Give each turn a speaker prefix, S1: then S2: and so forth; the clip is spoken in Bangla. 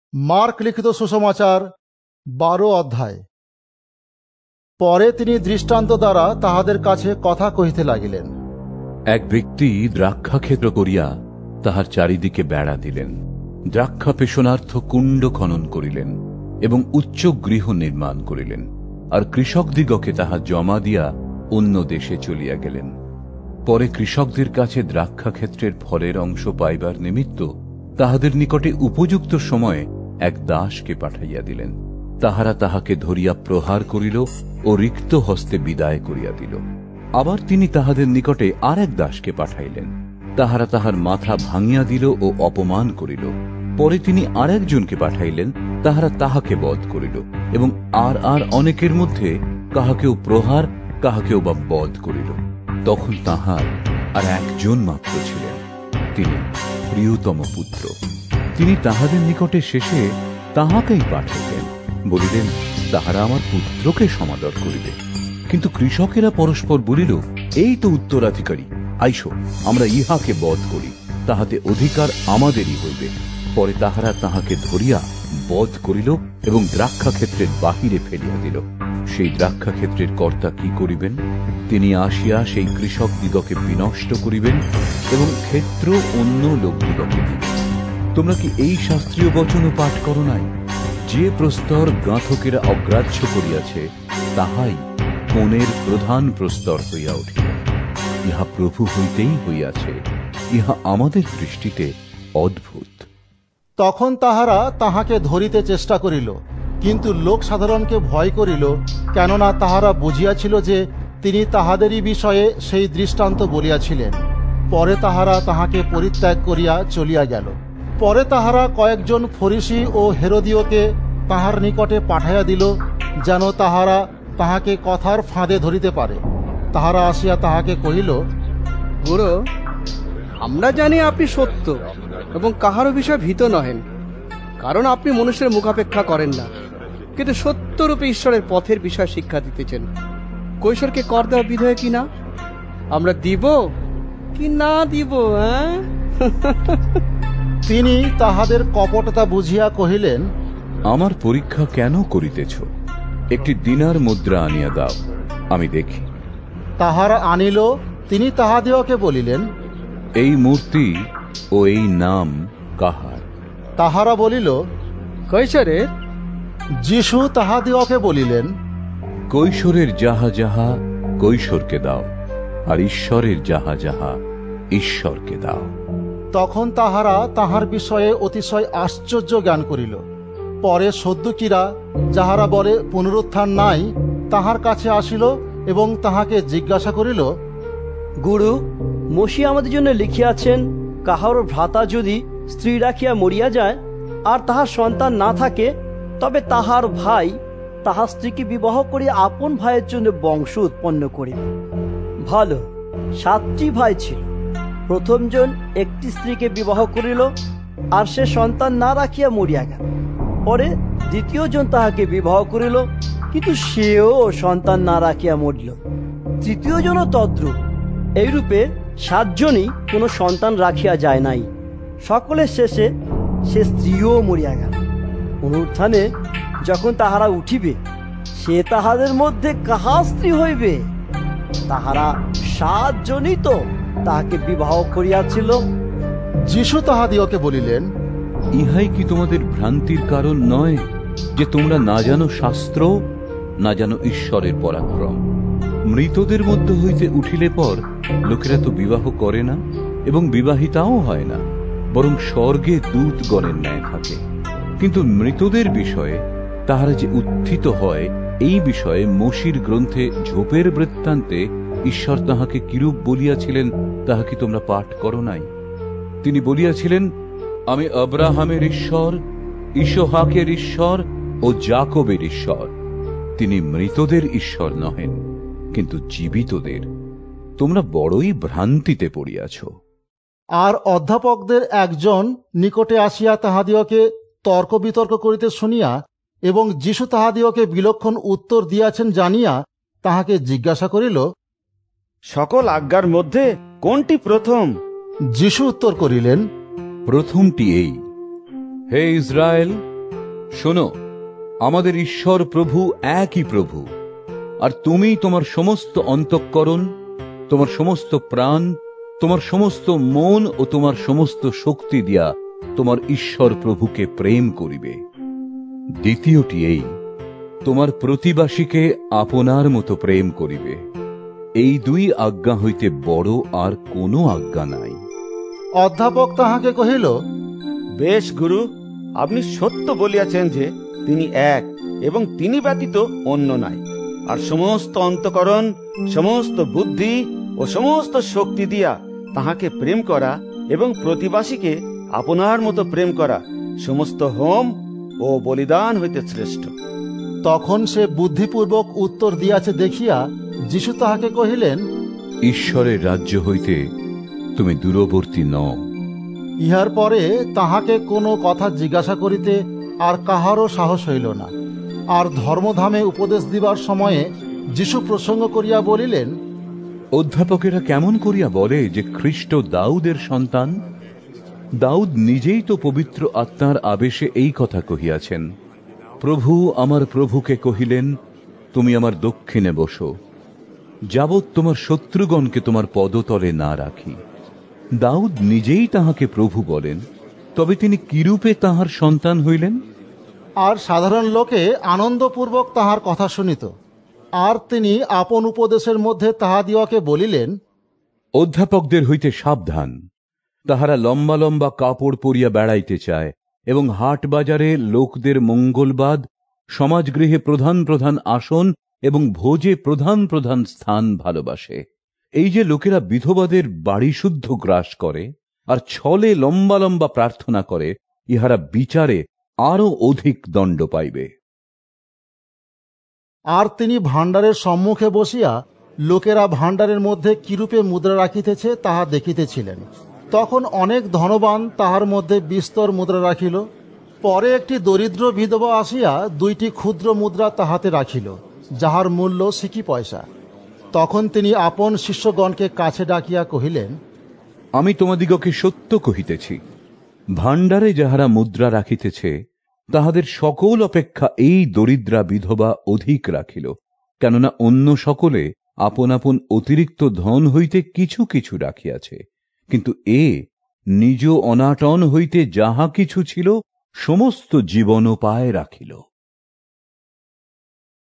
S1: মার্ক লিখিত সুসমাচার 12 অধ্যায়। পরে তিনি দৃষ্টান্ত দ্বারা তাহাদের কাছে কথা কহিতে লাগিলেন।
S2: এক ব্যক্তি দ্রাক্ষাক্ষেত্র করিয়া তাহার চারিদিকে বেড়া দিলেন, দ্রাক্ষা পেষণার্থ কুণ্ড খনন করিলেন এবং উচ্চ গৃহ নির্মাণ করিলেন, আর কৃষকদিগকে তাহা জমা দিয়া অন্য দেশে চলিয়া গেলেন। পরে কৃষকদের কাছে দ্রাক্ষাক্ষেত্রের ফলের অংশ পাইবার নিমিত্ত তাহাদের নিকটে উপযুক্ত সময়ে এক দাসকে পাঠাইয়া দিলেন। তাহারা তাহাকে ধরিয়া প্রহার করিল ও রিক্ত হস্তে বিদায় করিয়া দিল। আবার তিনি তাহাদের নিকটে আর এক দাসকে পাঠাইলেন। তাহারা তাহার মাথা ভাঙিয়া দিল ও অপমান করিল। পরে তিনি আর একজনকে পাঠাইলেন। তাহারা তাহাকে বধ করিল এবং আর অনেকের মধ্যে কাহাকেও প্রহার, কাহাকেও বা বধ করিল। তখন তাহার আর একজন মাত্র ছিলেন, তিনি প্রিয়তম পুত্র। তিনি তাহাদের নিকটে শেষে তাহাকেই পাঠাইলেন, বলিলেন, তাহারা আমার পুত্রকে সমাদর করিবে। কিন্তু কৃষকেরা পরস্পর বলিল, এই তো উত্তরাধিকারী, আইসো আমরা ইহাকে বধ করি, তাহাতে অধিকার আমাদেরই হইবে। পরে তাহারা তাহাকে ধরিয়া বধ করিল এবং দ্রাক্ষাক্ষেত্রের বাহিরে ফেলিয়া দিল। সেই দ্রাক্ষাক্ষেত্রের কর্তা কি করিবেন? তিনি আসিয়া সেই কৃষকদিগকে বিনষ্ট করিবেন এবং ক্ষেত্র অন্য লোকদিগকে দিবেন। তোমরা কি এই শাস্ত্রীয় বচনও পাঠ করো নাই? যে প্রস্তর গাঁথকেরা অগ্রাহ্য করিয়াছে, তাহাই কোণের প্রধান প্রস্তর হইয়া উঠিল। ইহা প্রভু হইতেই হইয়াছে, ইহা আমাদের দৃষ্টিতে অদ্ভুত।
S1: তখন তাহারা তাহাকে ধরিতে চেষ্টা করিল, কিন্তু লোক সাধারণকে ভয় করিল, কেননা তাহারা বুঝিয়াছিল যে তিনি তাহাদেরই বিষয়ে সেই দৃষ্টান্ত বলিয়াছিলেন। পরে তাহারা তাহাকে পরিত্যাগ করিয়া চলিয়া গেল। পরে তাহারা কয়েকজন ফরিসি ও হেরোদীয়কে তাহার নিকটে পাঠাইয়া দিল, যেন তাহারা তাহাকে কথার ফাঁদে ধরিতে পারে। তাহারা আসিয়া তাহাকে কহিল,
S3: গুরু, আমরা জানি আপনি সত্য এবং কাহারও বিষয় ভীত নহেন, কারণ আপনি মনুষ্যের মুখাপেক্ষা করেন না, কিন্তু সত্যরূপে ঈশ্বরের পথের বিষয় শিক্ষা দিতেছেন। কৈশোরকে কর দেওয়া বিধেয় কি না? আমরা দিব কি না দিব?
S1: তিনি তাহাদের কপটতা বুঝিয়া কহিলেন,
S2: আমার পরীক্ষা কেন করিতেছ? একটি দিনার মুদ্রা আনিয়া দাও, আমি দেখি।
S1: তাহারা আনিল। তিনি তাহাদিওকে বলিলেন,
S2: এই মূর্তি ও এই নাম কাহার?
S1: তাহারা বলিল,
S3: কৈশোরের।
S1: যীশু তাহাদিওকে বলিলেন,
S2: কৈশোরের যাহা যাহা কৈশোরকে দাও, আর ঈশ্বরের যাহা যাহা ঈশ্বরকে দাও।
S1: তখন তাহারা তাহার বিষয়ে অতিশয় আশ্চর্য জ্ঞান করিল। পরে সদ্দুকিরা, যাহারা বলে পুনরুত্থান নাই, তাহার কাছে আসিল এবং তাহাকে জিজ্ঞাসা করিল,
S4: গুরু, মসি আমাদের জন্য লিখিয়াছেন, কাহারও ভ্রাতা যদি স্ত্রী রাখিয়া মরিয়া যায় আর তাহার সন্তান না থাকে, তবে তাহার ভাই তাহার স্ত্রীকে বিবাহ করিয়া আপন ভাইয়ের জন্য বংশ উৎপন্ন করিবে। ভালো, 7টি ভাই ছিল। প্রথমজন একটি স্ত্রীকে বিবাহ করিল, আর সে সন্তান না রাখিয়া মরিয়া গেল। পরে দ্বিতীয়জন তাহাকে বিবাহ করিল, কিন্তু সেও সন্তান না রাখিয়া মরিল। তৃতীয়জনও তদ্রূপ। এইরূপে 7 জনই কোনো সন্তান রাখিয়া যায় নাই। সকলের শেষে সে স্ত্রীও মরিয়া গেল। পুনরুত্থানে যখন তাহারা উঠিবে, সে তাহাদের মধ্যে কাহার স্ত্রী হইবে? তাহারা 7 জনই তো তাহাকে বিবাহ করিয়াছিল।
S1: যীশু তাহাদিওকে বলিলেন,
S2: ইহাই কি তোমাদের ভ্রান্তির কারণ নয়, যে তোমরা না জানো শাস্ত্র, না জানো ঈশ্বরের পরাক্রম? মৃতদের মধ্য হইতে উঠিলে পর লোকেরা তো বিবাহ করে না এবং বিবাহিতাও হয় না, বরং স্বর্গে দূতগণের ন্যায় থাকে। কিন্তু মৃতদের বিষয়ে তাহারা যে উত্থিত হয়, এই বিষয়ে মোশির গ্রন্থে ঝোপের বৃত্তান্তে ঈশ্বর তাহাকে কিরূপ বলিয়াছিলেন, তাহা কি তোমরা পাঠ করো নাই? তিনি বলিয়াছিলেন, আমি আব্রাহামের ঈশ্বর, ইসহাকের ঈশ্বর ও যাকবের ঈশ্বর। তিনি মৃতদের ঈশ্বর নহেন, কিন্তু জীবিতদের। তোমরা বড়ই ভ্রান্তিতে পড়িয়াছ।
S1: আর অধ্যাপকদের একজন নিকটে আসিয়া তাহাদিওকে তর্ক বিতর্ক করিতে শুনিয়া এবং যীশু তাহাদিওকে বিলক্ষণ উত্তর দিয়াছেন জানিয়া তাহাকে জিজ্ঞাসা করিল,
S5: সকল আজ্ঞার মধ্যে কোনটি প্রথম?
S1: যীশু উত্তর করিলেন,
S2: প্রথমটি এই, হে ইসরায়েল, শোনো, আমাদের ঈশ্বর প্রভু একই প্রভু, আর তুমি তোমার সমস্ত অন্তঃকরণ, তোমার সমস্ত প্রাণ, তোমার সমস্ত মন ও তোমার সমস্ত শক্তি দিয়া তোমার ঈশ্বর প্রভুকে প্রেম করিবে। দ্বিতীয়টি এই, তোমার প্রতিবাসীকে আপনার মতো প্রেম করিবে। এই দুই আজ্ঞা হইতে বড় আর কোনো আজ্ঞা নাই।
S1: অধ্যাপক তাহাকে কহিল,
S5: বেশ গুরু, আপনি সত্য বলিয়াছেন যে তিনি এক এবং তিনি ব্যতীত অন্য নাই, আর সমস্ত অন্তঃকরণ, সমস্ত বুদ্ধি ও সমস্ত শক্তি দিয়া তাহাকে প্রেম করা এবং প্রতিবাসীকে আপনার মতো প্রেম করা সমস্ত হোম ও বলিদান হইতে শ্রেষ্ঠ।
S1: তখন সে বুদ্ধিপূর্বক উত্তর দিয়াছে দেখিয়া যীশু তাহাকে কহিলেন,
S2: ঈশ্বরের রাজ্য হইতে তুমি দূরবর্তী নও।
S1: ইহার পরে তাহাকে কোনো কথা জিজ্ঞাসা করিতে আর কাহারও সাহস হইল না। আর ধর্মধামে উপদেশ দিবার সময়ে যীশু প্রসঙ্গ করিয়া বলিলেন,
S2: অধ্যাপকেরা কেমন করিয়া বলে যে খ্রিস্ট দাউদের সন্তান? দাউদ নিজেই তো পবিত্র আত্মার আবেশে এই কথা কহিয়াছেন, প্রভু আমার প্রভুকে কহিলেন, তুমি আমার দক্ষিণে বসো, যাবৎ তোমার শত্রুগণকে তোমার পদতলে না রাখি। দাউদ নিজেই তাহাকে প্রভু বলেন, তবে তিনি কিরূপে তাহার সন্তান হইলেন?
S1: আর সাধারণ লোকে আনন্দপূর্বক তাহার কথা শুনিত। আর তিনি আপন উপদেশের মধ্যে তাহাদিওকে বলিলেন,
S2: অধ্যাপকদের হইতে সাবধান, তাহারা লম্বা লম্বা কাপড় পরিয়া বেড়াইতে চায় এবং হাট বাজারে লোকদের মঙ্গলবাদ, সমাজগৃহে প্রধান প্রধান আসন এবং ভোজে প্রধান প্রধান স্থান ভালোবাসে। এই যে লোকেরা বিধবাদের বাড়ি শুদ্ধ গ্রাস করে আর ছলে লম্বা লম্বা প্রার্থনা করে, ইহারা বিচারে আরো অধিক দণ্ড পাইবে।
S1: আর তিনি ভাণ্ডারের সম্মুখে বসিয়া লোকেরা ভাণ্ডারের মধ্যে কিরূপে মুদ্রা রাখিতেছে তাহা দেখিতেছিলেন। তখন অনেক ধনবান তাহার মধ্যে বিস্তর মুদ্রা রাখিল। পরে একটি দরিদ্র বিধবা আসিয়া 2টি ক্ষুদ্র মুদ্রা তাহাতে রাখিল, যাহার মূল্য সিকি পয়সা। তখন তিনি আপন শিষ্যগণকে কাছে ডাকিয়া কহিলেন,
S2: আমি তোমাদিগকে সত্য কহিতেছি, ভাণ্ডারে যাহারা মুদ্রা রাখিতেছে তাহাদের সকল অপেক্ষা এই দরিদ্রা বিধবা অধিক রাখিল। কেননা অন্য সকলে আপন আপন অতিরিক্ত ধন হইতে কিছু কিছু রাখিয়াছে, কিন্তু এ নিজ অনাটন হইতে যাহা কিছু ছিল সমস্ত জীবনোপায় রাখিল।